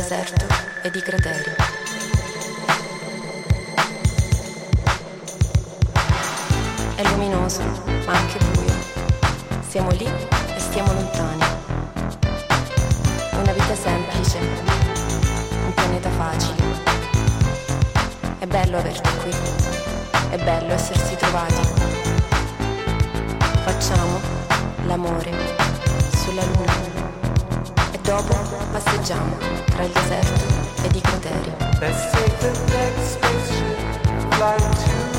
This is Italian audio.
deserto e di crateri. È luminoso, ma anche buio. Siamo lì e stiamo lontani. Una vita semplice, un pianeta facile. È bello averti qui, è bello essersi trovati. Facciamo l'amore sulla luna e dopo passeggiamo tra il deserto ed i crateri. Let's take the next spaceship, fly to